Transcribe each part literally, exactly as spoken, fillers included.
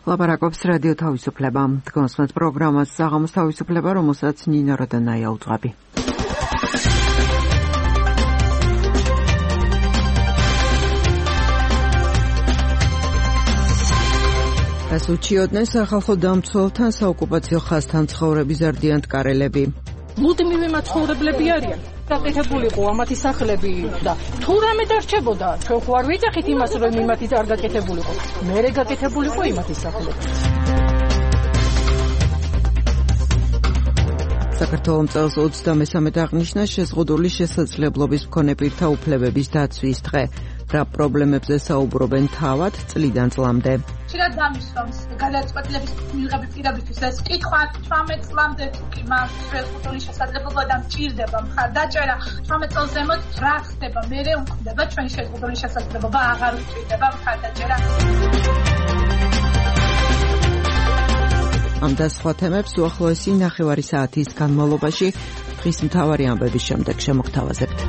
ლაპარაკობს რადიო თავისუფლება. დგომსმეთ პროგრამას საღამოს თავისუფლება, რომელსაც ნინო როდანაია უძღვები. ეს უჩიოდნენ სახალხო დამცველთან საოკუპაციო ხაზთან ცხოვრები ზარდიან ტკარელები. მუდმივი მაცხოვრებლები არიან. გაკეთებულიყო ამათი სახლები და თუ რამე დარჩებოდა, ჩვენ ხო არ ვიძახით იმას, რომ იმათი არ გაკეთებულიყო. მერე გაკეთებულიყო იმათი სახლები. საქართველოს წელს ოცდამესამედ აღნიშნა შეზღუდული შესაძლებლობის მქონე პირთა უფლებების დაცვის დღე. რა პრობლემებზე საუბრობენ თავად წლიდან წლამდე. ხშირად დამისვამს გადაწყვეტილების მიღების პირობისთვის ეს კითხვა თვრამეტ წლამდე კი მას შეზღუდული შესაძლებლობა და მჭირდება მხარდაჭერა თვრამეტ წელს ზემოთ რა ხდება მერე უქმდება ჩვენი შეზღუდული შესაძლებლობა აღარ უჭირდება მხარდაჭერა. ამ და სხვა თემებს უახლოესი ნახევარი საათის განმავლობაში დღის მთავარი ამბების შემდეგ შემოგთავაზებთ.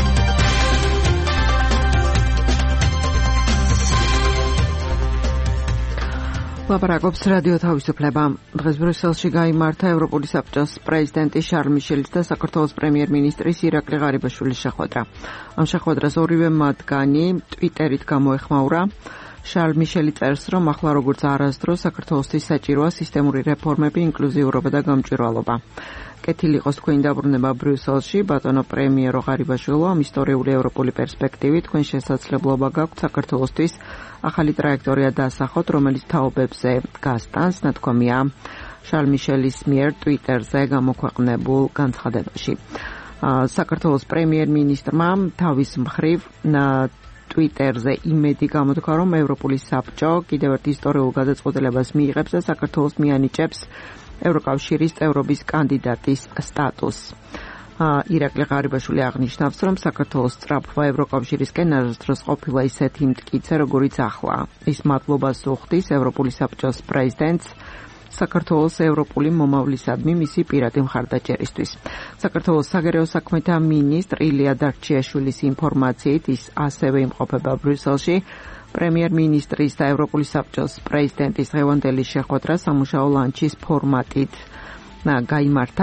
ლაპარაკობს რადიო თავისუფლება. დღეს ბრიუსელში გაიმართა ევროპული საბჭოს პრეზიდენტი შარლ მიშელის და საქართველოს პრემიერ-მინისტრის ირაკლი ღარიბაშვილის შეხვედრა. ამ შეხვედრას ორივე მათგანი ტვიტერით გამოეხმაურა. შარლ მიშელი წერს, რომ ახლა როგორც არასდროს საქართველოსთვის საჭიროა სისტემური რეფორმები, ინკლუზიურობა და გამჭვირვალობა. კეთილი იყოს თქვენი დაბრუნება ბრიუსელში, ბატონო პრემიერო ღარიბაშვილო, ამ ისტორიული ევროპული პერსპექტივით თქვენ შესაძლებლობა გაქვთ საქართველოსთვის ახალი ტრაექტორია დასახოთ, რომელიც თაობებზე გასტანს, ნათქვამია შარლ მიშელის მიერ ტვიტერზე გამოქვეყნებულ განცხადებაში. საქართველოს პრემიერ-მინისტრმა თავის მხრივ ტვიტერზე იმედი გამოთქვა, რომ ევროპული საბჭო კიდევ ერთ ისტორიულ გადაწყვეტილებას მიიღებს და საქართველოს მიანიჭებს ევროკავშირის წევრობის კანდიდატის სტატუსს. ირაკლი ღარიბაშვილი აღნიშნავს, რომ საქართველოს სწრაფვა ევროკავშირისკენ არასდროს ყოფილა ისეთი მტკიცე, როგორიც ახლა. ის მადლობას უხდის ევროპული საბჭოს პრეზიდენტს საქართველოს ევროპული მომავლისადმი მისი პირადი მხარდაჭერისთვის. საქართველოს საგარეო საქმეთა მინისტრ ილია დარჩიაშვილის ინფორმაციით ის ასევე იმყოფება ბრიუსელში. პრემიერ-მინისტრის და ევროპული საბჭოს პრეზიდენტის დღევანდელი შეხვედრა სამუშაო ლანჩის ფორმატით გაიმართა.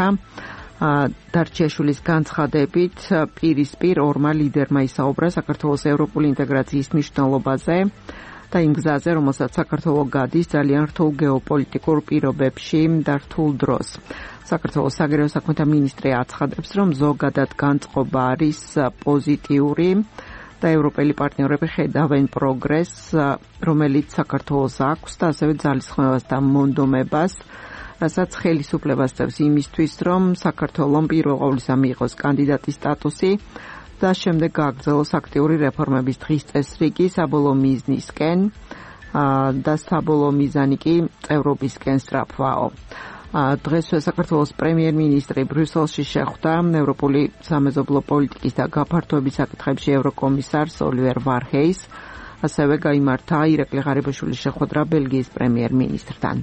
დარჩიაშვილის განცხადებით პირისპირ ორმა ლიდერმა ისაუბრა საქართველოს ევროპული ინტეგრაციის მნიშვნელობაზე და იმ გზაზე, რომელსაც საქართველოს გადის ძალიან რთულ გეოპოლიტიკურ პირობებში და რთულ დროს. საქართველოს საგარეო საქმეთა მინისტრი აცხადებს, რომ ზოგადად განწყობა არის პოზიტიური და ევროპელი პარტნიორები ხედავენ პროგრესს, რომელიც საქართველოს აქვს და ასევე ძალისხმევას და მონდომებას, რასაც ხელისუფლებას წევს იმისთვის, რომ საქართველოს პირველ ყოვლისა მიიღოს კანდიდატის სტატუსი და შემდეგ გააგრძელოს აქტიური რეფორმების დღის წესრიგი საბოლოო მიზნისკენ და საბოლოო მიზანი კი წევრობისკენ სწრაფვაო. დღესვე საქართველოს პრემიერ-მინისტრი ბრიუსელში შეხვდა ევროპული სამეზობლო პოლიტიკის და გაფართოების საკითხებში ევროკომისარს ოლივერ ვარჰეის, ასევე გაიმართა ირაკლი ღარიბაშვილის შეხვედრა ბელგიის პრემიერ-მინისტრთან.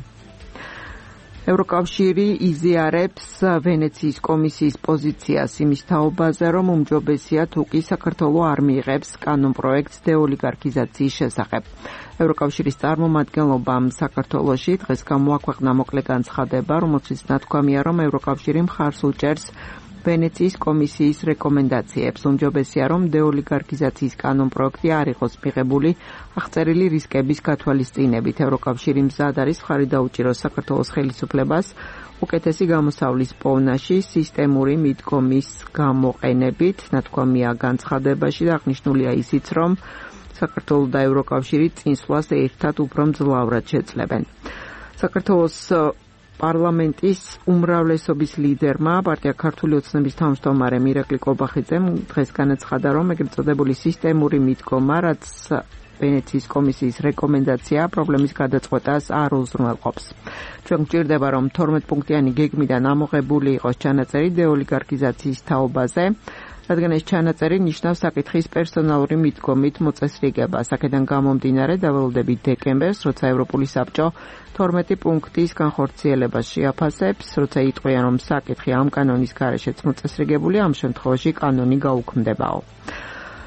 ევროკავშირი იზიარებს ვენეციის კომისიის პოზიციას იმის თაობაზე, რომ უმჯობესია თუ კი საქართველოს არ მიიღებს კანონპროექტს დეოლიგარქიზაციის შესახებ. ევროკავშირის წარმომადგენლობამ საქართველოში დღეს გამოაქვეყნა მოკლე განცხადება, რომელშიც ნათქვამია, რომ ევროკავშირი მხარს უჭერს ვენეციის კომისიის რეკომენდაციებს. უმჯობესია, რომ დეოლიგარქიზაციის კანონპროექტი არ იყოს მიღებული აღწერილი რისკების გათვალისწინებით. ევროკავშირი მზად არის მხარი დაუჭიროს საქართველოს ხელისუფლებას უკეთესი გამოსავლის პოვნაში სისტემური მიდგომის გამოყენებით. ნათქვამია განცხადებაში და აღნიშნულია ისიც, რომ საქართველოს და ევროკავშირი წინსვლას ერთად უფრო მძლავრად შეძლებენ. საქართველოს პარლამენტის უმრავლესობის ლიდერმა პარტია ქართული ოცნების თავმჯდომარემ ირაკლი კობახიძემ დღეს განაცხადა, რომ ეგრეთ წოდებული სისტემური მიდგომა, რაც ვენეციის კომისიის რეკომენდაცია პრობლემის გადაწყვეტას არ უზრუნველყოფს. ჩვენ გვჭირდება, რომ თორმეტ პუნქტიანი გეგმიდან ამოღებული იყოს ჩანაწერი დეოლიგარქიზაციის თაობაზე, რადგან ეს ჩანაწერი ნიშნავს საკითხის პერსონალური მიდგომით მოწესრიგებას. აქედან გამომდინარე დავალდებით დეკემბერს, როცა ევროპული საბჭო თორმეტი პუნქტის განხორციელებას შეაფასებს, როცა იტყვიან, რომ საკითხი ამ კანონის გარეშეც მოწესრიგებულია, ამ შემთხვევაში კანონი გაუქმდებაო.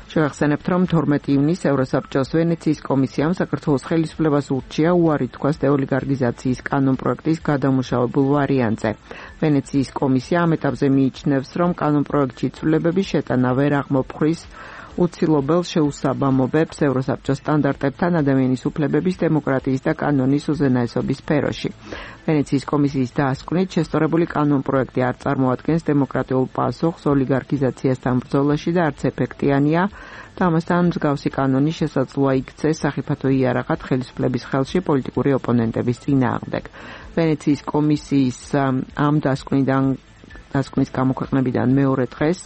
შევახსენებთ, რომ თორმეტი ივნისს ევროსაბჭოს ვენეციის კომისიამ საქართველოს ხელისუფლებას ურჩია უარი თქვას დეოლიგარქიზაციის კანონპროექტის გადამუშავებულ ვარიანტზე. ვენეციის კომისია ამ ეტაპზე მიიჩნევს, რომ კანონპროექტში ცვლილებების შეტანა ვერ აღმოფხვრის უცილობელ შეუსაბამობებს ევროსაბჭოს სტანდარტებთან ადამიანის უფლებების, დემოკრატიის და კანონის უზენაესობის სფეროში. ვენეციის კომისიის დასკვნით, შესწორებული კანონპროექტი არ წარმოადგენს დემოკრატიულ პასუხს ოლიგარქიზაციასთან ბრძოლაში და არც ეფექტიანია და ამასთან მსგავსი კანონი შესაძლოა იქცეს სახიფათო იარაღად ხელისუფლების ხელში პოლიტიკური ოპონენტების წინააღმდეგ. ვენეციის კომისიის ამ დასკვნიდან დასკვნის გამოქვეყნებიდან მეორე დღეს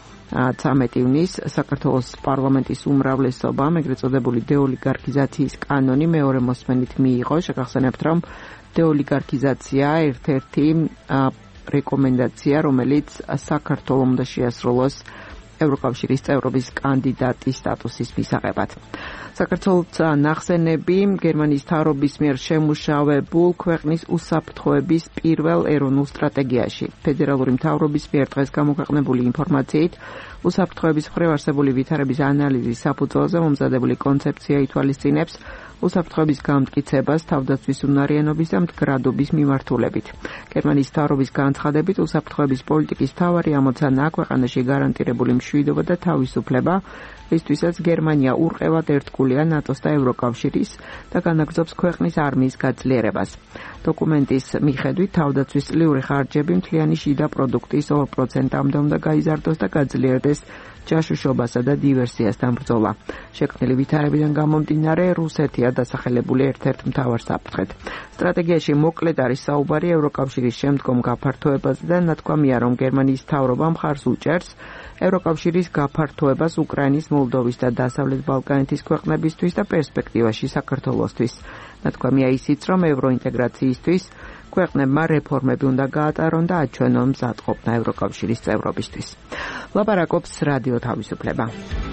ცამეტი ივნისს საქართველოს პარლამენტის უმრავლესობამ ეგრეთ წოდებული დეოლიგარქიზაციის კანონი მეორე მოსმენით მიიღო. შეგახსენებთ, რომ დეოლიგარქიზაცია ერთ-ერთი რეკომენდაცია, რომელიც საქართველოს უნდა შეასრულოს ევროკავშირის წევრობის კანდიდატის სტატუსის მისაღებად. საქართველოს ნახსენები გერმანიის მთავრობის მიერ შემუშავებულ ქვეყნის უსაფრთხოების პირველ ეროვნულ სტრატეგიაში. ფედერალური მთავრობის მიერ დღეს გამოქვეყნებული ინფორმაციით, უსაფრთხოების მხრივ არსებული ვითარების ანალიზის საფუძველზე მომზადებული კონცეფცია ითვალისწინებს უსაფრთხოების გამტკიცებას თავდაცვის უნარიანობის და მდგრადობის მიმართულებით. გერმანიის მთავრობის განცხადებით, უსაფრთხოების პოლიტიკის მთავარი ამოცანაა ქვეყანაში გარანტირებული მშვიდობა და თავისუფლება, რისთვისაც გერმანია ურყევად ერთგულია ნატოს და ევროკავშირის და განაგრძობს ქვეყნის არმიის გაძლიერებას. დოკუმენტის მიხედვით, თავდაცვის წლიური ხარჯები მთლიანი შიდა პროდუქტის ორ პროცენტამდე უნდა გაიზარდოს და გაძლიერდეს ჯაშუშობასა და დივერსიასთან ბრძოლა. შექმნილი ვითარებიდან გამომდინარე, რუსეთია დასახელებული ერთ-ერთ მთავარ საფრთხედ. სტრატეგიაში მოკლედ არის საუბარი ევროკავშირის შემდგომ გაფართოებაზე და ნათქვამია, რომ გერმანიის მთავრობა მხარს უჭერს ევროკავშირის გაფართოებას უკრაინის, მოლდოვის და დასავლეთ ბალკანეთის ქვეყნებისთვის და პერსპექტივაში საქართველოსთვის. ნათქვამია ისიც, რომ ევროინტეგრაციისთვის ქვეყნებმა რეფორმები უნდა გაატარონ და აჩვენონ მზადყოფნა ევროკავშირის წევრობისთვის. ლაპარაკობს რადიო თავისუფლება.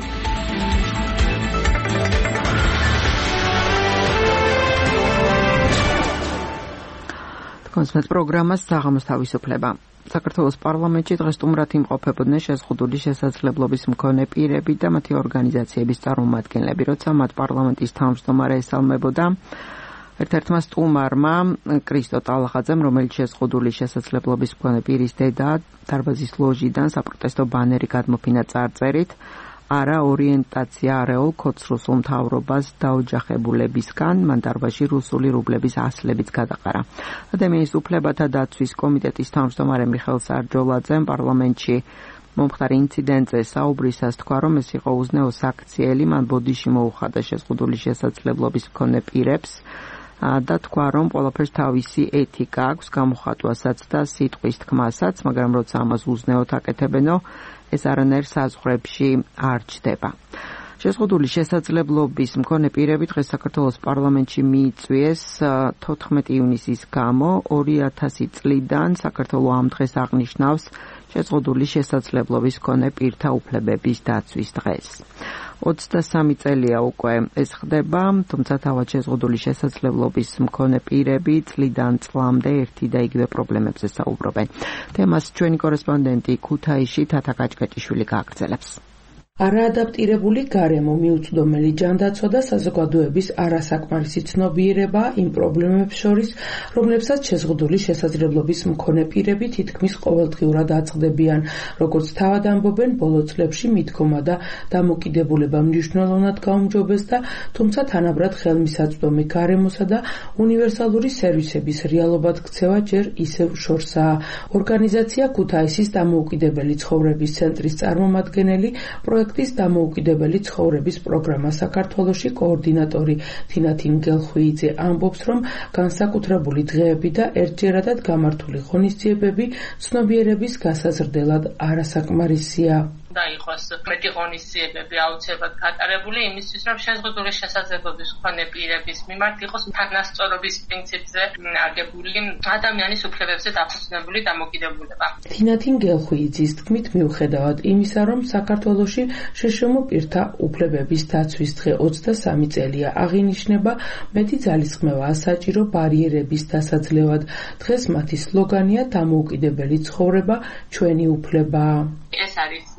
კონსმეთ პროგრამას საღამოს თავისუფლება. საქართველოს პარლამენტში დღეს სტუმრად იმყოფებოდნენ შეზღუდული შესაძლებლობის მქონე პირები და მათი ორგანიზაციების წარმომადგენლები, როცა მათ პარლამენტის თავმჯდომარე ესალმებოდა ერთ-ერთმა სტუმარმა კრისტო ტალახაძემ, რომელიც შეზღუდული შესაძლებლობის მქონე პირის დედა, დარბაზის ლოჟიდან საპროტესტო ბანერი გადმოფინა წარწერით არა ორიენტაცია არეულ ქოც რუსულ მთავრობას დაოჯახებულებისგან, მან დარბაზში რუსული რუბლების ასლებიც გადაყარა. ადამიანის უფლებათა დაცვის კომიტეტის თავმჯდომარე მიხეილ სარჯოლაძემ პარლამენტში მომხდარ ინციდენტზე საუბრისას თქვა, რომ ეს იყო უზნეო საქციელი, მან ბოდიში მოუხადა შეზღუდული შესაძლებლობის მქონე პირებს და თქვა, რომ ყველაფერს თავისი ეთიკა აქვს, გამოხატვასაც და სიტყვის თქმასაც, მაგრამ როცა ამას უზნეოდ აკეთებენო, ეს არანაირ საზღვრებში არ ჩდება. შეზღუდული შესაძლებლობის მქონე პირები დღეს საქართველოს პარლამენტში მიიწვიეს თოთხმეტი ივნისის გამო. ორი ათასი წლიდან საქართველოს ამ დღეს აღნიშნავს შეზღუდული შესაძლებლობის მქონე პირთა უფლებების დაცვის დღეს. ოცდასამი წელია უკვე ეს ხდება, თუმცა თავად შეზღუდული შესაძლებლობის მქონე პირები წლიდან წლამდე ერთი და იგივე პრობლემებზე საუბრობენ. თემას ჩვენი კორესპონდენტი ქუთაისში თათა კაჭკაჭიშვილი გააგრძელებს. არაადაპტირებული გარემო, მიუწვდომელი ჯანდაცვა და საზოგადოების არასაკმარისი ცნობიერება იმ პრობლემებს შორის, რომლებსაც შეზღუდული შესაძლებლობის მქონე პირები თითქმის ყოველდღიურად აწყდებიან, როგორც თავად ამბობენ, ბოლო წლებში მიდგომა და დამოკიდებულება მნიშვნელოვნად გაუმჯობეს და თუმცა თანაბრად ხელმისაწვდომი გარემოსა და უნივერსალური სერვისების რეალობად ქცევა ჯერ ისევ შორსაა. ორგანიზაცია ქუთაისის დამოუკიდებელი ცხოვრების ცენტრის წარმომადგენელი პროექტის დამოუკიდებელი ცხოვრების პროგრამა საქართველოში კოორდინატორი თინათინ გელხვიიძე ამბობს, რომ განსაკუთრებული დღეები და ერთჯერადად გამართული ღონისძიებები ცნობიერების გასაზრდელად არასაკმარისია. და იყოს მეტი ღონისძიებები აუცილებლად გატარებული იმისთვის, რომ შეზღუდული შესაძლებლობის მქონე პირების მიმართ იყოს თანასწორობის პრინციპზე აგებული ადამიანის უფლებებზე დაფუძნებული დამოკიდებულება. თინათინ გელხვიიძის თქმით, მიუხედავად იმისა, რომ საქართველოში შეშმო პირთა უფლებების დაცვის დღე ოცდასამი წელია აღინიშნება, მეტი ძალისხმევაა საჭირო ბარიერების დასაძლევად. დღეს მათი სლოგანია დამოუკიდებელი ცხოვრება, ჩვენი უფლება. ეს არის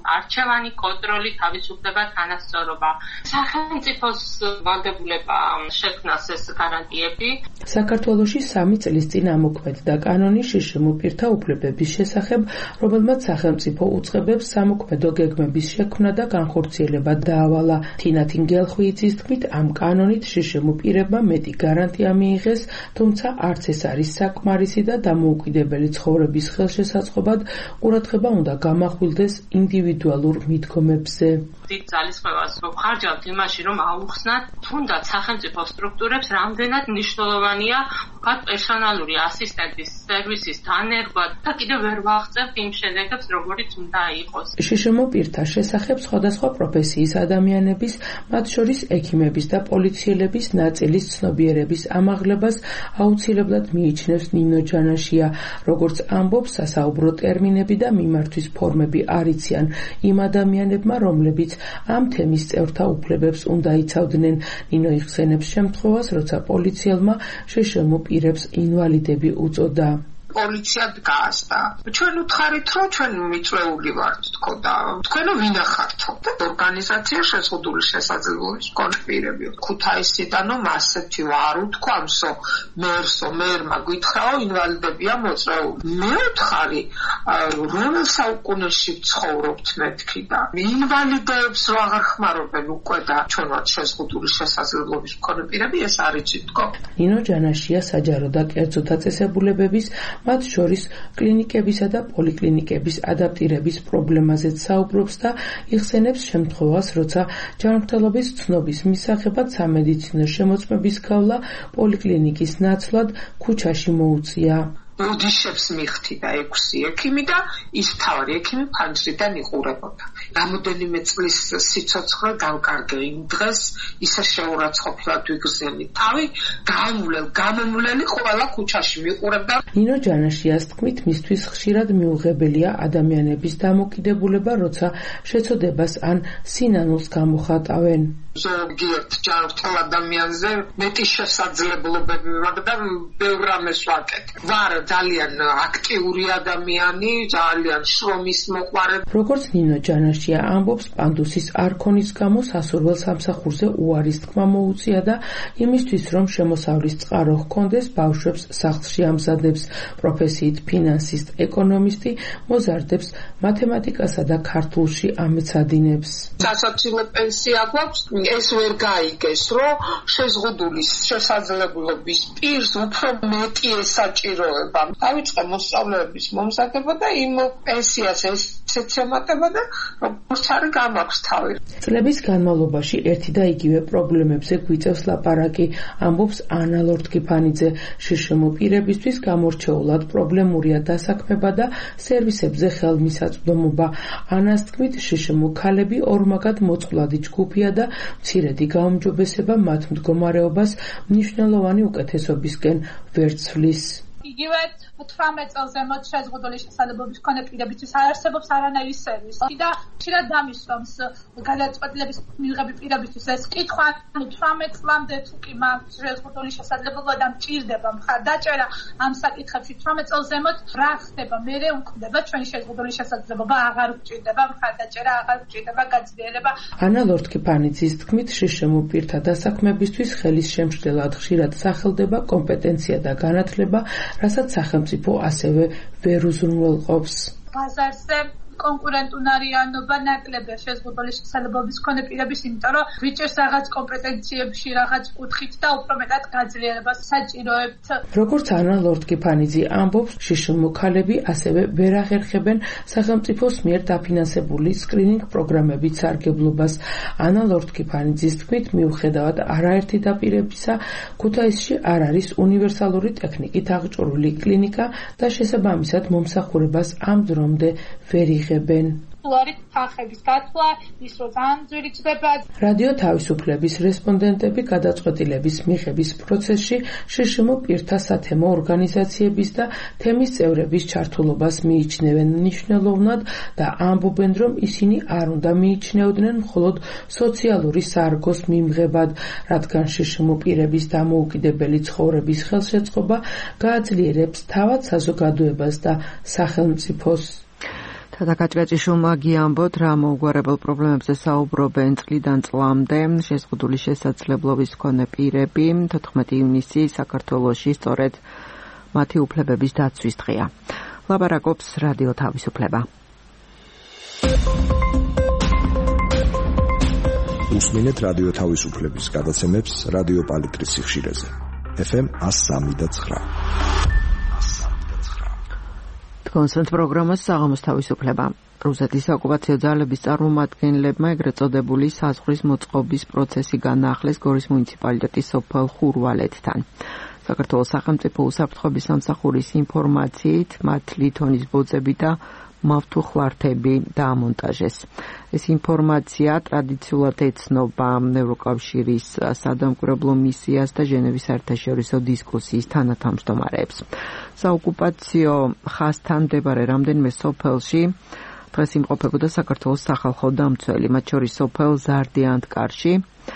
არჩევანი, კონტროლი, თავისუფლება, თანასწორობა. სახელმწიფოს ვალდებულება შექმნას ეს გარანტიები. საქართველოში სამი წლის წინ ამოქმედდა კანონი შშმ პირთა უფლებების შესახებ, რომელმაც სახელმწიფო უწყებებს სამოქმედო გეგმების შექმნა და განხორციელება დაავალა. თინა თინგელხვიძის თქმით, ამ კანონით შშმ პირებმა მეტი გარანტია მიიღეს, თუმცა არც ეს არის საკმარისი და დამოუკიდებელი ცხოვრების ხელშესაწყობად ყურადღება უნდა გამახვილდეს ინდივიდუალურ მიდგომებზე. დიდ ძალისხმევას ვხარჯავთ იმაში, რომ აუხსნათ თუნდაც სახელმწიფო სტრუქტურებს რამდენად მნიშვნელოვანია ვთქვათ პერსონალური ასისტენტის სერვისის დანერგვა და კიდევ ვერ ვაღწევთ იმ შედეგებს, როგორიც უნდა იყოს. შშმ პირთა შესახებ სხვადასხვა პროფესიის ადამიანების, მათ შორის ექიმების და პოლიციელების ნაწილის ცნობიერების ამაღლებას აუცილებლად მიიჩნევს ნინო ჯანაშია. როგორც ამბობს, სასაუბრო ტერმინები და მიმართვის ფორმები არ იციან იმ ადამიანებმა, რომლებიც ამ თემის წევრთა უფლებებს უნდა იცავდნენ. ნინო იხსენებს შემთხვევას, როცა პოლიციელმა შშმ პირებს ინვალიდები უწოდა. პოლიცია დგას და ჩვენ უთხარით, რომ ჩვენ მიწვეული ვართ, თქო და თქვენო ვინახართო და ორგანიზაცია შეზღუდული შესაძლებლობის მქონე პირები. ქუთაისიდანო მასეთი ვარ უთქვამსო, მერსო, მერმა გითხრაო ინვალიდებია მოწვეული. მე ვთხარი, რომელ საუკუნეში ვცხოვრობთ მეთქი და ინვალიდებს რო აღარ ხმარობენ უკვე და ჩვენ ვართ შეზღუდული შესაძლებლობის მქონე პირები, ეს არ იცით თქო. ნინო ჯანაშია საჯარო და კერძო დაწესებულებების მათ შორის კლინიკებისა და პოლიკლინიკების ადაპტირების პრობლემაზეც საუბრობს და იხსენებს შემთხვევას, როცა ჯანმრთელობის ცნობის მისაღებად სამედიცინო შემოწმების გავლა პოლიკლინიკის ნაცვლად ქუჩაში მოუწია. ოდიშებს მიხთი და ექვსი ექიმი და ის თავი ექიმი ფანჯრიდან იყურებოდა. რამოდენიმე წლის სიცოცხლე დავკარგე იმ დღეს, ისე შეურაცხყოფილად ვიგრძენი თავი, გამულელ, გამომვლელი ყველა ქუჩაში მიყურებდა. ნინო ჯანაშიას თქმით, მისთვის ხშირად მიუღებელია ადამიანების დამოკიდებულება, როცა შეცოდებას ან სინანულს გამოხატავენ. ზოგიერთ ჯანმრთელ ადამიანზე მეტი შესაძლებლობები მაქვს და ბევრ რამეს ვაკეთებ. ვარ ძალიან აქტიური ადამიანი, ძალიან შრომის მოყვარე. როგორც ნინო ჯანაშია ამბობს, პანდუსის არქონის გამო სასურველ სამსახურზე უარის თქმა მოუწია და იმისთვის, რომ შემოსავლის წყარო ჰქონდეს, ბავშვებს სახლში ამზადებს. პროფესიით ფინანსისტ, ეკონომისტი, მოზარდებს მათემატიკასა და ქართულში ამეცადინებს. სასაცილო პენსია გვაქვს, ეს ვერ გაიგეს, რომ შეზღუდული შესაძლებლობის პირს უფრო მეტი ესაჭიროება. დავიწყე მოსწავლეების მომზადება და იმ პენსიას ესეც ემატება და როგორც არის გამაქვს თავი. წლების განმავლობაში ერთი და იგივე პრობლემებზე გვიწევს ლაპარაკი, ამბობს ანა ლორთქიფანიძე. შშმ პირებისთვის გამორჩეულად პრობლემურია დასაქმება და სერვისებზე ხელმისაწვდომობა. ანას თქმით, შშმ ქალები ორმაგად მოწყვლადი ჯგუფია და მცირედი გაუმჯობესება მათ მდგომარეობას მნიშვნელოვანი უკეთესობისკენ ვერ ცვლის. იგივე თვრამეტ წელს ზემოთ შეზღუდული შესაძლებლობის მქონე პირებისთვის არ არსებობს არანაირი სერვისი და ხშირად დამისვამს გადაწყვეტილების მიღების პირებისთვის ეს კითხვა, ანუ თვრამეტ წლამდე თუ კი მაქვს შეზღუდული შესაძლებლობა და მჭირდება მხარდაჭერა ამ საკითხებში, თვრამეტ წელს ზემოთ რა ხდება, მერე უქმდება ჩვენი შეზღუდული შესაძლებლობა, აღარ გვჭირდება მხარდაჭერა, აღარ გვჭირდება გაძლიერება. ანა ლორთქიფანიძის თქმით, შშმ პირთა დასაქმებისთვის ხელის შემშლელად ხშირად სახელდება კომპეტენცია და განათლება, რასაც სახელმწიფო ასევე ვერ უზრუნველყოფს. ბაზარზე კონკურენტუნარიანობა ნაკლებია შეზღუდული შესაძლებლობის მქონე პირების, იმიტომ რომ ვიჭერს რაღაც კომპეტენციებში, რაღაც კუთხით და უფრო მეტად გაძლიერებას საჭიროებთ. როგორც ანა ლორთქიფანიძე ამბობს, შშმ ქალები ასევე ვერ აღერხებენ სახელმწიფოს მიერ დაფინანსებული სკრინინგ პროგრამებით სარგებლობას. ანა ლორთქიფანიძის თქმით, მიუხედავად არაერთი დაპირებისა, ქუთაისში არ არის უნივერსალური ტექნიკით აღჭურვილი კლინიკა და შესაბამისად მომსახურებას ამ დრომდე ვერ იღებენ. არის თანხების გათვლა, ის რო ძალიან ძვირი ჩდება. რადიო თავისუფლების რესპონდენტები გადაწყვეტილების მიღების პროცესში შშმ პირთა სათემო ორგანიზაციების და თემის წევრების ჩართულობას მიიჩნევენ მნიშვნელოვნად და ამბობენ, რომ ისინი არ უნდა მიიჩნეოდნენ მხოლოდ სოციალური სარგოს მიმღებად, რადგან შშმ პირების დამოუკიდებელი ცხოვრების ხელშეწყობა გააძლიერებს თავად საზოგადოებას და სახელმწიფოს. თათაკაჭკაჭიშვილმა გიამბოთ, რა მოუგვარებელ პრობლემებზე საუბრობენ წლიდან წლამდე შეზღუდული შესაძლებლობის მქონე პირები. თოთხმეტი ივნისი საქართველოში სწორედ მათი უფლებების დაცვის დღეა. ლაპარაკობს რადიო თავისუფლება. უსმინეთ რადიო თავისუფლების გადაცემებს რადიო პალიტრის სიხშირეზე. ეფ ემ one oh three point nine. კონსერტ პროგრამას საღამოს თავისუფლება. რუსეთის ოკუპაციო ძალების წარმომადგენლებმა ეგრეთ წოდებული საზღვრის მოწყობის პროცესი განაახლეს გორის მუნიციპალიტეტის სოფელ ხურვალეთთან. საქართველოს სახელმწიფო უსაფრთხოების სამსახურის ინფორმაციით მათ ლითონის ბოძები და მავთუხლართები დაამონტაჟეს. ეს ინფორმაცია ტრადიციულად ეცნობა ევროკავშირის სადამკვირვებლო მისიას და ჟენევის საერთაშორისო დისკუსიის თანათავმჯდომარეებს. საოკუპაციო ხაზთან მდებარე რამდენიმე სოფელში დღეს იმყოფებოდა საქართველოს სახალხო დამცველი, მათ შორის სოფელ ზარდიანთკარში,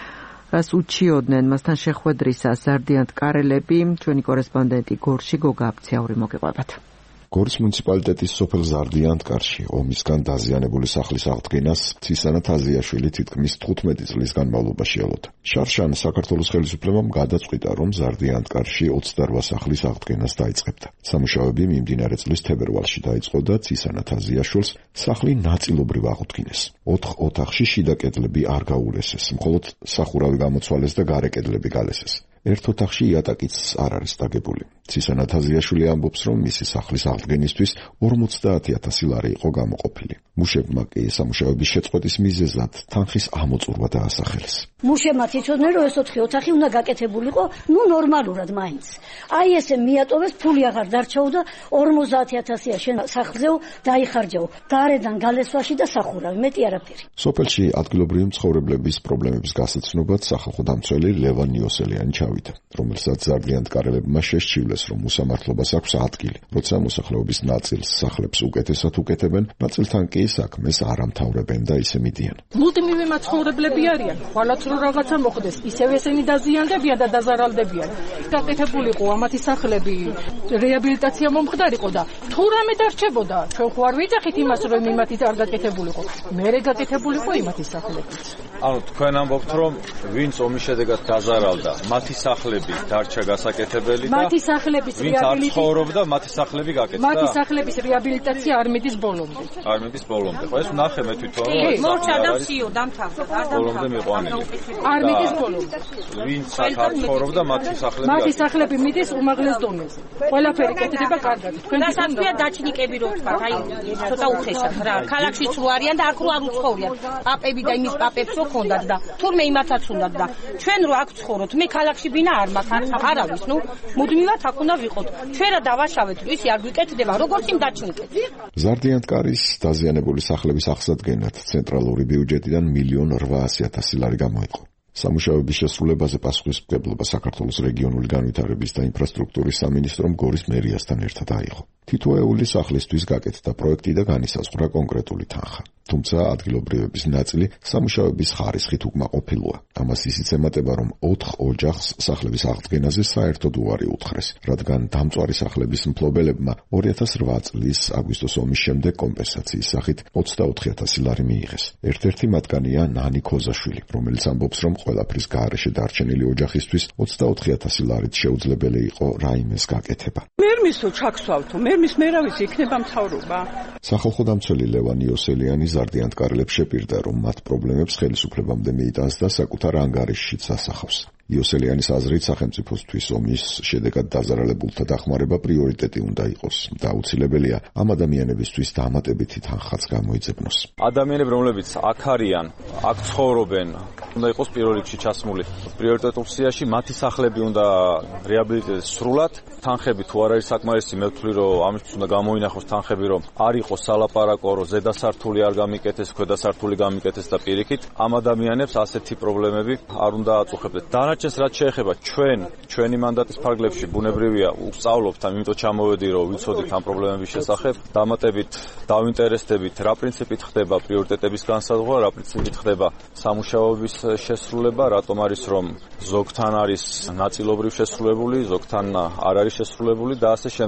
რას უჩიოდნენ მასთან შეხვედრისას ზარდიანთკარელები. ჩვენი კორესპონდენტი გორში გოგა აბცაური მოგიყვებათ. გორის მუნიციპალიტეტის სოფელ ზარდიანთკარში ომისგან დაზიანებული სახლის აღდგენას ცისანა თაზიაშვილი თითქმის თხუთმეტი წლის განმავლობაში ელოდა. შარშან საქართველოს ხელისუფლებამ გადაწყვიტა, რომ ზარდიანთკარში ოცდარვა სახლის აღდგენას დაიწყებდა. სამუშაოები მიმდინარე წლის თებერვალში დაიწყო და ცისანა თაზიაშვილს სახლი ნაწილობრივ აღუდგინეს. ოთხ ოთახში შიდა კედლები არ გაულესეს, მხოლოდ სახურავი გამოცვალეს და გარე კედლები გალესეს. ერთ ოთახში იატაკიც არ არის დაგებული. ცისანა თაზიაშვილი ამბობს, რომ მისი სახლის აღდგენისთვის ორმოცდაათი ათასი ლარი იყო გამოყოფილი. მუშებმა კი სამუშაოების შეწყვეტის მიზეზად თანხის ამოწურვა დაასახელეს. მუშებმა იცოდნენ, რომ ეს ოთხი ოთახი უნდა გაკეთებულიყო, ნუ ნორმალურად მაინც. აი ესე მიატოვეს, ფული აღარ დარჩაო და ორმოცდაათი ათასია შენ სახლზეო დაიხარჯაო. გარედან გალესვაში და სახურავი, მეტი არაფერი. სოფელში ადგილობრივი მცხოვრებლების პრობლემების გასაცნობად სახალხო დამცველი ლევან იოსელიანი ჩავიდა, რომელსაც ზარდიანთკარელებმა შესჩივლეს, რომ უსამართლობას აქვს ადგილი, როცა მოსახლეობის ნაწილს სახლებს უკეთესად უკეთებენ, ნაწილთან კი საქმეს არ ამთავრებენ და ისე მიდიან. მუდმივი მაცხოვრებლები არიან, ხვალაც რო რაღაცა მოხდეს, ისევ ესენი დაზიანდებიან და დაზარალდებიან. გაკეთებულიყო ამათი სახლები, რეაბილიტაცია მომხდარიყო და თუ რამე დარჩებოდა, ჩვენ ხო არ ვიძახით იმას, რომ იმათი არ გაკეთებულიყო. მერე გაკეთებულიყო იმათი სახლებიც. ანუ თქვენ ამბობთ, რომ ვინც ომის შედეგად დაზარალდა, მათი სახლები დარჩა გასაკეთებელი და მათი სახლების რეაბილიტაცია ცხოვრობდა, მათი სახლები გაკეთდა. მათი სახლების რეაბილიტაცია არ მიდის ბოლომდე. არ მიდის ბოლომდე. ხო ეს ნახე მე თვითონ მორჩა და ვსიო დამთავრდა. ბოლომდე მიყვანილი. არ მიდის ბოლომდე. ვინც აქ ცხოვრობდა, მათი სახლები მათი სახლები მიდის უმაღლეს დონეზე. ყველაფერი კეთდება კარგად. თქვენ დასაწყია დაჩნიკები რო თქვა, აი ცოტა უხეშად რა. ქალაქშიც რო არიან და აქ რო არ უცხოვრიან. პაპები და იმის პაპებს რო ქონდათ და თურმე იმათაც უნდათ და ჩვენ რო აქ ცხოვრობთ, მე ქალაქში ბინა არ მაქვს, არავის, ნუ მუდმივად აქ უნდა ვიყოთ. ჩვენ რა დავაშავეთ, ისი არ გვიკეთდება, როგორც იმ დაჩნიკებს. ზარდიანთკარის დაზიანებული სახლების აღსადგენად ცენტრალური ბიუჯეტიდან მილიონ რვაასი ათასი ლარი გამოიყო. სამუშაოების შესრულებაზე პასუხისმგებლობა საქართველოს რეგიონული განვითარების და ინფრასტრუქტურის სამინისტრომ გორის მერიასთან ერთად აიღო. თითოეული სახლისთვის გაკეთდა პროექტი და განისაზღვრა კონკრეტული თანხა. თუმცა ადგილობრივების ნაწილი სამუშაოების ხარისხით უკმაყოფილოა. ამას ისიც ემატება, რომ ოთხ ოჯახს სახლების აღდგენაზე საერთოდ უარი უთხრეს, რადგან დამწვარი სახლების მფლობელებმა ორი ათას რვა წლის აგვისტოს ომის შემდეგ კომპენსაციის სახით ოცდაოთხი ათასი ლარი მიიღეს. ერთ-ერთი მათგანია ნანი ქოზაშვილი, რომელიც ამბობს, რომ ყველაფრის გარეშე დარჩენილი ოჯახისთვის ოცდაოთხი ათასი ლარით შეუძლებელი იყო რაიმეს გაკეთება. მერმისო ჩაქსვალთო, მერმის მერავის იქნება მთავრობა. სახალხო დამცველი ლევან იოსელიანი ზარდიანთკარელებს შეპირდა, რომ მათ პრობლემებს ხელისუფლებამდე მიიტანს და საკუთარ ანგარიშშიც ასახავს. იოსელიანის აზრით სახელმწიფოსთვის ომის შედეგად დაზარალებულთა დახმარება პრიორიტეტი უნდა იყოს და აუცილებელია ამ ადამიანებისთვის დამატებითი თანხაც გამოიძებნოს. ადამიანები, რომლებიც აქ არიან, აქ ცხოვრობენ, უნდა იყოს პირველ რიგში ჩასმული პრიორიტეტულ სიაში, მათი სახლები უნდა რეაბილიტირდეს სრულად. თანხები თუ არ არის საკმარისი, მე ვთვლი, რომ ამისთვის უნდა გამოინახოს თანხები, რომ არ იყოს სალაპარაკო, რომ ზედა სართული არ გამიკეთეს, ქვედა სართული გამიკეთეს და პირიქით ამ ადამიანებს ასეთი პრობლემები არ უნდა აწუხებდეს. დანარჩენს რაც შეეხება ჩვენ, ჩვენი მანდატის ფარგლებში ბუნებრივია ვსწავლობთ, ამიტომ ჩამოვედი, რომ ვიცოდით ამ პრობლემების შესახებ, დამატებით დავინტერესდებით, რა პრინციპით ხდება პრიორიტეტების განსაზღვრა, რა პრინციპით ხდება სამუშაოების შესრულება, რატომ არის რომ ზოგთან არის ნაწილობრივ შესრულებული, ზოგთან არ არის შესრულებული და ასე შემდეგ.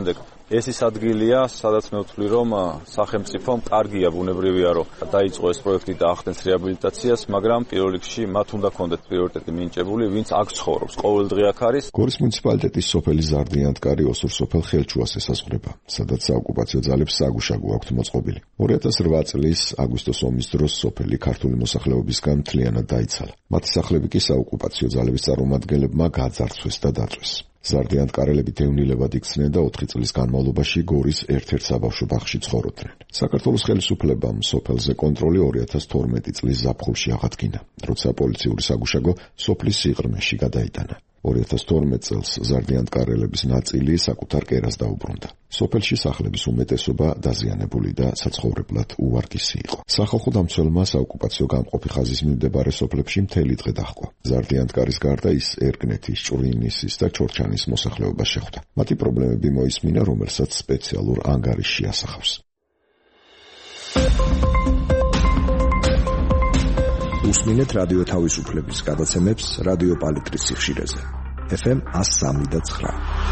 ეს ის ადგილია, სადაც მე ვთვლი, რომ სახელმწიფომ კარგია, ბუნებრივია, რომ დაიწყო ეს პროექტი და ახდენს რეაბილიტაციას, მაგრამ პირველ რიგში მათ უნდა კონდეთ პრიორიტეტი მინიჭებული, ვინც აქ ცხოვრობს, ყოველდღე აქ არის. გორის მუნიციპალიტეტის სოფელი ზარდიანტკარი ოსურ სოფელ ხელჩუას ესაზღვრება, სადაც საოკუპაციო ძალებს საგუშაგო აქვთ მოწყობილი. ორი ათას რვა წლის აგვისტოს ომის დროს სოფელი ქართული მოსახლეობისგან მთლიანად დაიცალა. მათი სახლები კი საოკუპაციო ძალების წარმომადგენლებმა გაძარცვეს და დაწვეს. ზარდიანტკარელები დევნილებად იქცნენ და ოთხი წლის განმავლობაში გორის ერთ-ერთ საბავშვო ბაღში ცხოვრობდნენ. საქართველოს ხელისუფლებამ სოფელზე კონტროლი ორი ათას თორმეტი წლის ზაფხულში აღადგინა, როცა პოლიციური საგუშაგო სოფლის სიღრმეში გადაიტანა. ორი ათას თორმეტ წელს ზარდიანტკარელების ნაწილი საკუთარ კერას დაუბრუნდა. სოფელში სახლების უმეტესობა დაზიანებული და საცხოვრებლად უვარგისი იყო. სახალხო დამცველმა საოკუპაციო გამყოფი ხაზის მიმდებარე სოფლებში მთელი დღე დაჰყვა. ზარდიანტკარის გარდა ის ერგნეთის, ჭვრინისის და ჩორჩანის მოსახლეობას შეხვდა. მათი პრობლემები მოისმინა, რომელსაც სპეციალურ ანგარიშში ასახავს. უსმინეთ რადიო თავისუფლების გადაცემებს რადიო პალიტრის სიხშირეზე. ეფ ემ one oh three point nine.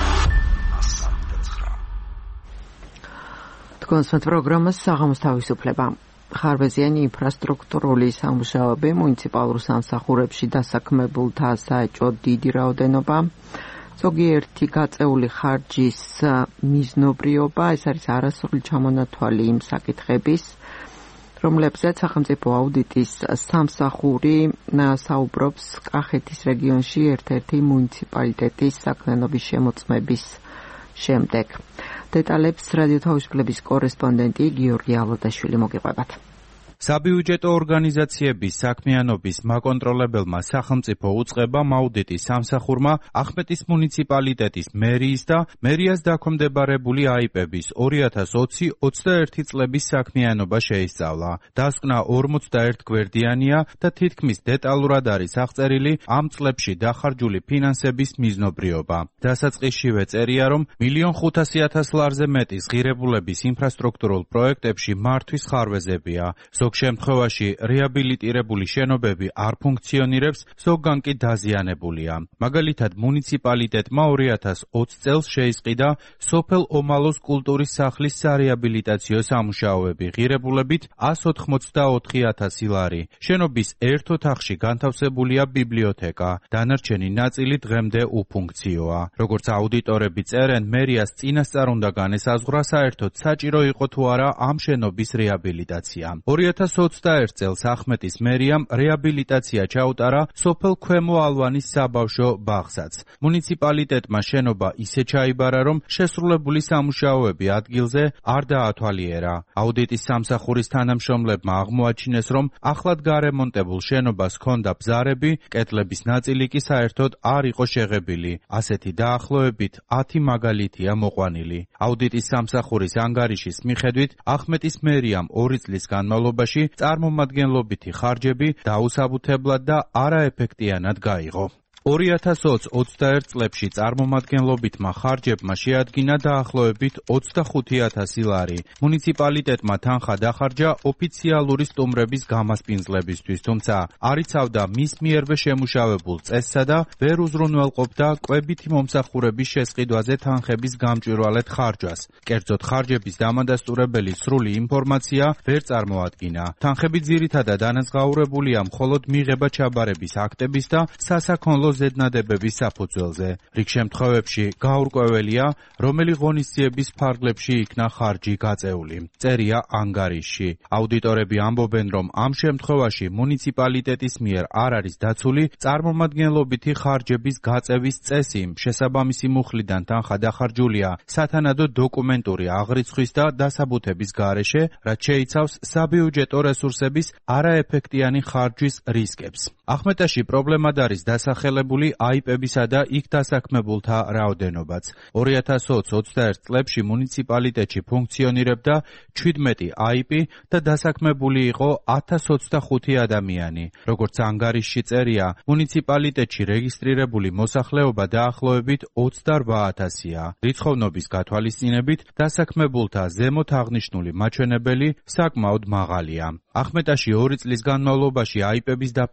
თქვენს პროგრამას საღამოს თავისუფლება. ხარვეზიანი ინფრასტრუქტურული სამუშაოები მუნიციპალურ სამსახურებში დასაქმებულთა საეჭვოდ დიდი რაოდენობა, ზოგიერთი გაწეული ხარჯის მიზნობრიობა, ეს არის არასრული ჩამონათვალი იმ საკითხების, რომლებზეც სახელმწიფო აუდიტის სამსახური საუბრობს კახეთის რეგიონში ერთ-ერთი მუნიციპალიტეტის საქმიანობის შემოწმების შემდეგ. დეტალებს რადიო თავისუფლების კორესპონდენტი გიორგი ალოდაშვილი მოგიყვებათ. საბიუჯეტო ორგანიზაციების საქმიანობის მაკონტროლებელმა სახელმწიფო უწყებამ აუდიტის სამსახურმა ახმეტის მუნიციპალიტეტის მერიის და მერიას დაქვემდებარებული აიპების ორი ათას ოცი ოცდაერთი წლების საქმიანობა შეისწავლა. დასკვნა ორმოცდაერთ გვერდიანია და თითქმის დეტალურად არის აღწერილი ამ წლებში დახარჯული ფინანსების მიზნობრიობა. დასაწყისშივე წერია, რომ მილიონ ხუთასი ათას ლარზე მეტის ღირებულების ინფრასტრუქტურულ პროექტებში მართვის ხარვეზებია. ზოგ შემთხვევაში რეაბილიტირებული შენობები არ ფუნქციონირებს, ზოგან კი დაზიანებულია. მაგალითად, მუნიციპალიტეტმა ორი ათას ოცი წელს შეისყიდა სოფელ ომალოს კულტურის სახლის სარეაბილიტაციო სამუშაოები ღირებულებით one hundred ninety-four ათასი ლარი. შენობის ერთ ოთახში განთავსებულია ბიბლიოთეკა, დანარჩენი ნაწილი დღემდე უფუნქციოა. როგორც აუდიტორები წერენ, მერიას წინასწარ უნდა განესაზღვრა საერთოდ საჭირო იყო თუ არა ამ შენობის რეაბილიტაცია. ორი ათას ოცდაერთ წელს ახმეტის მერიამ რეაბილიტაცია ჩაუტარა სოფელ ქვემო ალვანის საბავშვო ბაღსაც. მუნიციპალიტეტმა შენობა ისე ჩაიბარა, რომ შესრულებული სამუშაოები ადგილზე არ დაათვალიერა. აუდიტის სამსახურის თანამშრომლებმა აღმოაჩინეს, რომ ახლად გარემონტებულ შენობას ჰქონდა ბზარები, კედლების ნაწილი კი საერთოდ არ იყო შეღებილი. ასეთი დაახლოებით ათი მაგალითია მოყვანილი. აუდიტის სამსახურის ანგარიშის მიხედვით ახმეტის მერიამ ორი წლის განმავლობაში წარმომადგენლობითი ხარჯები დაუსაბუთებლად და არაეფექტიანად გაიღო. ორი ათას ოცი ოცდაერთ წლებში წარმომადგენლობითმა ხარჯებმა შეადგინა დაახლოებით ოცდახუთი ათასი ლარი. მუნიციპალიტეტმა თანხა დახარჯა ოფიციალური სტუმრების გამასპინძლებისთვის, თუმცა არ იცავდა მის მიერვე შემუშავებულ წესსა და ვერ უზრუნველყოფდა კვებითი მომსახურების შესყიდვაზე თანხების გამჭვირვალედ ხარჯვას. კერძოდ ხარჯების დამადასტურებელი სრული ინფორმაცია ვერ წარმოადგინა. თანხები ძირითადად დანაზღაურებულია მხოლოდ მიღება ჩაბარების აქტების და სასაქონლო ზედნადებების საფუძველზე. რიგ შემთხვევებში გაურკვეველია, რომელი ღონისძიების ფარგლებში იქნა ხარჯი გაწეული. წერია ანგარიშში. აუდიტორები ამბობენ, რომ ამ შემთხვევაში მუნიციპალიტეტის მიერ არ არის დაცული წარმომადგენლობითი ხარჯების გაწევის წესი, შესაბამისი მუხლიდან თანხა დახარჯულია სათანადო დოკუმენტური აღრიცხვის და დასაბუთების გარეშე, რაც შეიცავს საბიუჯეტო რესურსების არაეფექტიანი ხარჯვის რისკებს. ახმეტაში პრობლემად არის დასახელებული აიპებისა და იქ დასაქმებულთა რაოდენობაც. ორი ათას ოცი ოცდაერთ წლებში მუნიციპალიტეტში ფუნქციონირებდა ჩვიდმეტი აიპი და დასაქმებული იყო ათას ოცდახუთი ადამიანი. როგორც ანგარიშში წერია, მუნიციპალიტეტში რეგისტრირებული მოსახლეობა დაახლოებით ოცდარვა ათასია. რიცხოვნობის გათვალისწინებით დასაქმებულთა ზემოთ აღნიშნული მაჩვენებელი საკმაოდ მაღალია. ახმეტაში ორი წლის განმავლობაში აიპების დაფინანსება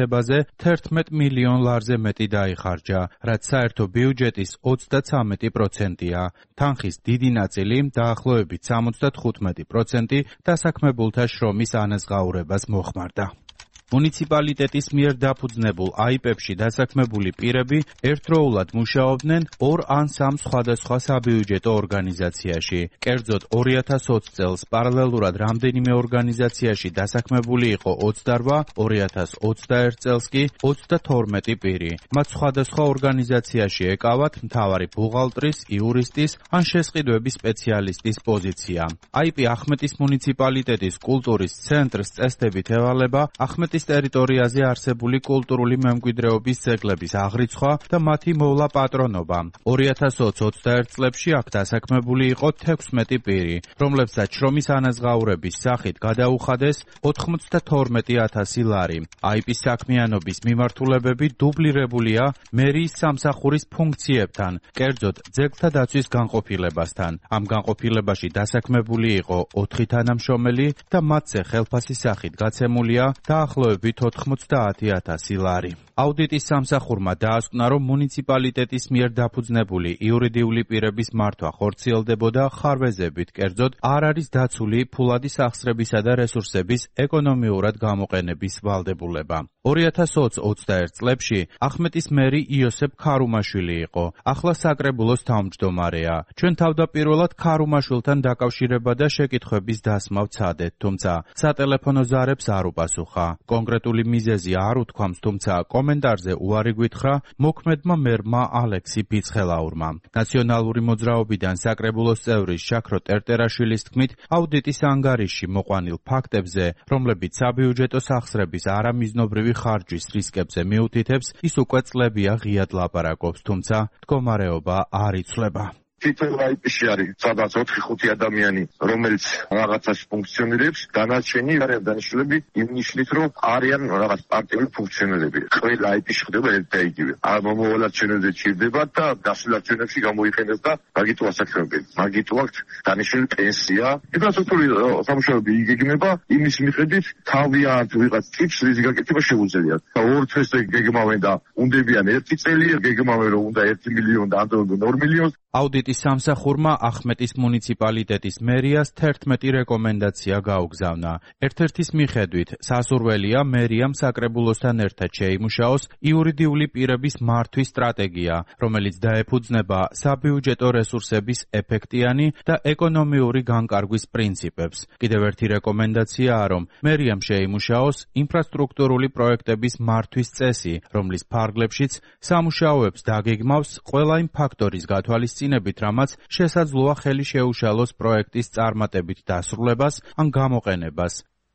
დასრულებაზე თერთმეტ მილიონ ლარზე მეტი დაიხარჯა, რაც საერთო ბიუჯეტის ოცდათვრამეტი პროცენტია. თანხის დიდი ნაწილი, დაახლოებით სამოცდათხუთმეტი პროცენტი დასაქმებულთა შრომის ანაზღაურებას მოხმარდა. მუნიციპალიტეტის მიერ დაფუძნებულ აიპებში დასაქმებული პირები ერთდროულად მუშაობდნენ ორ ან სამ სხვადასხვა საბიუჯეტო ორგანიზაციაში. კერძოდ ორი ათას ოცი წელს პარალელურად რამდენიმე ორგანიზაციაში დასაქმებული იყო ოცდარვა, ორი ათას ოცდაერთ წელს კი ოცდათორმეტი პირი. მათ სხვადასხვა ორგანიზაციაში ეკავათ მთავარი ბუღალტრის, იურისტის ან შესყიდვების სპეციალისტის პოზიცია. აიპი ახმეტის მუნიციპალიტეტის კულტურის ცენტრს წესდებით ევალება ახმეტის ტერიტორიაზე არსებული კულტურული მემკვიდრეობის ძეგლების აღრიცხვა და მათი მოვლა პატრონობა. ორი ათას ოცი ოცდაერთ წლებში აქ დასაქმებული იყო თექვსმეტი პირი, რომლებსაც შრომის ანაზღაურების სახით გადაუხადეს ოთხმოცდათორმეტი ათასი ლარი. აიპის საქმიანობის მიმართულებები დუბლირებულია მერიის სამსახურის ფუნქციებთან, კერძოდ ძეგლთა დაცვის განყოფილებასთან. ამ განყოფილებაში დასაქმებული იყო ოთხი თანამშრომელი და მათზე ხელფასის სახით გაცემულია დაახლოებით ოთხმოცდაათი ათასი ლარი. აუდიტის სამსახურმა დაასკვნა, რომ მუნიციპალიტეტის მიერ დაფუძნებული იურიდიული პირების მართვა ხორციელდებოდა ხარვეზებით, კერძოდ არ არის დაცული ფულადი სახსრებისა და რესურსების ეკონომიურად გამოყენების ვალდებულება. ორი ათას ოცი ოცდაერთ წლებში ახმეტის მერი იოსებ ქარუმაშვილი იყო. ახლა საკრებულოს თავმჯდომარეა. ჩვენ თავდაპირველად ქარუმაშვილთან დაკავშირება და შეკითხვების დასმა ვცადეთ, თუმცა სატელეფონო ზარებს არ უპასუხა. კონკრეტული მიზეზი არ უთქვამს, თუმცა კომენტარზე უარი გვითხრა მოქმედმა მერმა ალექსი ბიცხელაურმა. ნაციონალური მოძრაობიდან საკრებულოს წევრი შაქრო ტერტერაშვილის თქმით, აუდიტის ანგარიშში მოყვანილ ფაქტებზე, რომლებიც საბიუჯეტო სახსრების არამიზნობრივი ხარჯვის რისკებზე მიუთითებს, ის უკვე წლებია ღიად ლაპარაკობს, თუმცა მდგომარეობა არ იცვლება. თითოეულ აიპში არის სადაც ოთხი ხუთი ადამიანი, რომელიც რაღაცას ფუნქციონირებს, დანარჩენი არიან დანიშნულები იმ ნიშნით, რომ არიან რაღაც პარტიული ფუნქციონერები. ყველა აიპში ხდება ერთ და იგივე. მომავალ ჩვენებზე ჭირდება და დასავლ ჩვენებში გამოიყენებს და მაგიტო ასაკრებები. მაგიტო აქვს დანიშნული პენსია. ინფრასტრუქტურული სამუშაოები იგეგმება იმის მიხედვით, თავიანთ ვიღაც ტიპს რის გაკეთება შეუძლია. ორ თვეს გეგმავენ და უნდებიან ერთი წელი, გეგმავენ რომ უნდა ერთი მილიონი და ანდროებენ ორ მილიონს. აუდიტის სამსახურმა ახმეტის მუნიციპალიტეტის მერიას თერთმეტი რეკომენდაცია გაუგზავნა. ერთ-ერთის მიხედვით, სასურველია მერიამ საკრებულოსთან ერთად შეიმუშაოს იურიდიული პირების მართვის სტრატეგია, რომელიც დაეფუძნება საბიუჯეტო რესურსების ეფექტიანი და ეკონომიური განკარგვის პრინციპებს. კიდევ ერთი რეკომენდაციაა, რომ მერიამ შეიმუშაოს ინფრასტრუქტურული პროექტების მართვის წესი, რომლის ფარგლებშიც სამუშაოებს დაგეგმავს ყველა იმ ფაქტორის გათვალისწინებით, რამაც შესაძლოა ხელი შეუშალოს პროექტის წარმატებით დასრულებას ან გამოყენებას.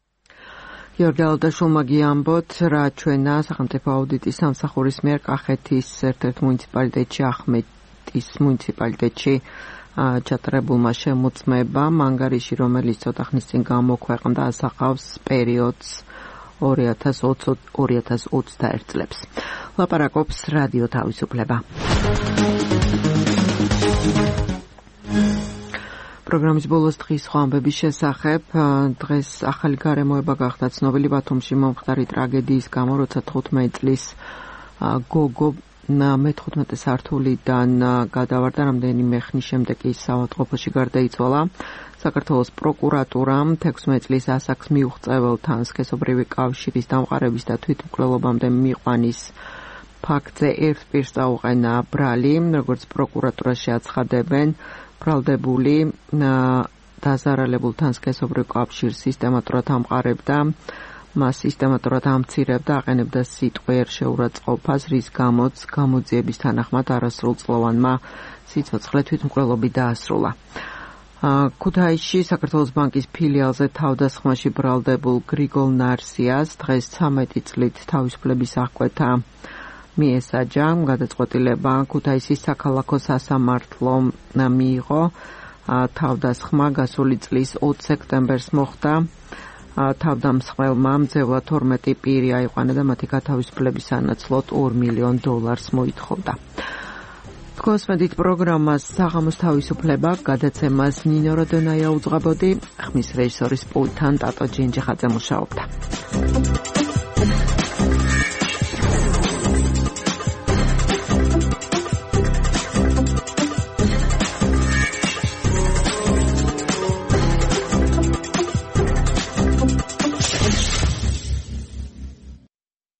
გიორგი ალდაშულმა გიამბოთ, რა ჩვენა სახელმწიფო აუდიტის სამსახურის მიერ კახეთის ერთ-ერთ მუნიციპალიტეტში, ახმეტის მუნიციპალიტეტში ჩატარებულმა შემოწმებამ, ანგარიში, რომელიც ცოტა ხნის წინ გამოქვეყნდა, ასახავს პერიოდს ორი ათას ოცი ორი ათას ოცდაერთ წლებს. ლაპარაკობს რადიო თავისუფლება. პროგრამის ბოლოს დღის სხვა ამბების შესახებ. დღეს ახალი გარემოება გახდა ცნობილი ბათუმში მომხდარი ტრაგედიის გამო, როცა თხუთმეტი წლის გოგო მეთხუთმეტე სართულიდან გადავარდა, რამდენიმე ხნის შემდეგ ის საავადმყოფოში გარდაიცვალა. საქართველოს პროკურატურამ თექვსმეტი წლის ასაკს მიუღწეველთან სქესობრივი კავშირის დამყარების და თვითმკვლელობამდე მიყვანის ფაქტზე ერთ პირს წაუყენა ბრალი, როგორც პროკურატურაში აცხადებენ, ბრალდებული დაზარალებულთან სქესობრივ კავშირს სისტემატურად ამყარებდა, მას სისტემატურად ამცირებდა, აყენებდა სიტყვიერ შეურაცხყოფას, რის გამოც გამოძიების თანახმად არასრულწლოვანმა სიცოცხლე თვითმკვლელობით დაასრულა. ქუთაისში საქართველოს ბანკის ფილიალზე თავდასხმაში ბრალდებულ გრიგოლ ნარსიას დღეს ცამეტი წლით თავისუფლების აღკვეთა მიესაჯა. გადაწყვეტილება ქუთაისის საქალაქო სასამართლო მიიღო. თავდასხმა გასული წლის ოცი სექტემბერს მოხდა. თავდამსხმელმა მძევლად თორმეტი პირი აიყვანა და მათი გათავისუფლების სანაცვლოდ ორ მილიონ დოლარს მოითხოვდა. თქოსმედით პროგრამას საღამოს თავისუფლება გადაცემას ნინო როდონაია უძღვებოდი, ხმის რეჟისორის პულტთან ტატო ჯინჯიხაძე მუშაობდა.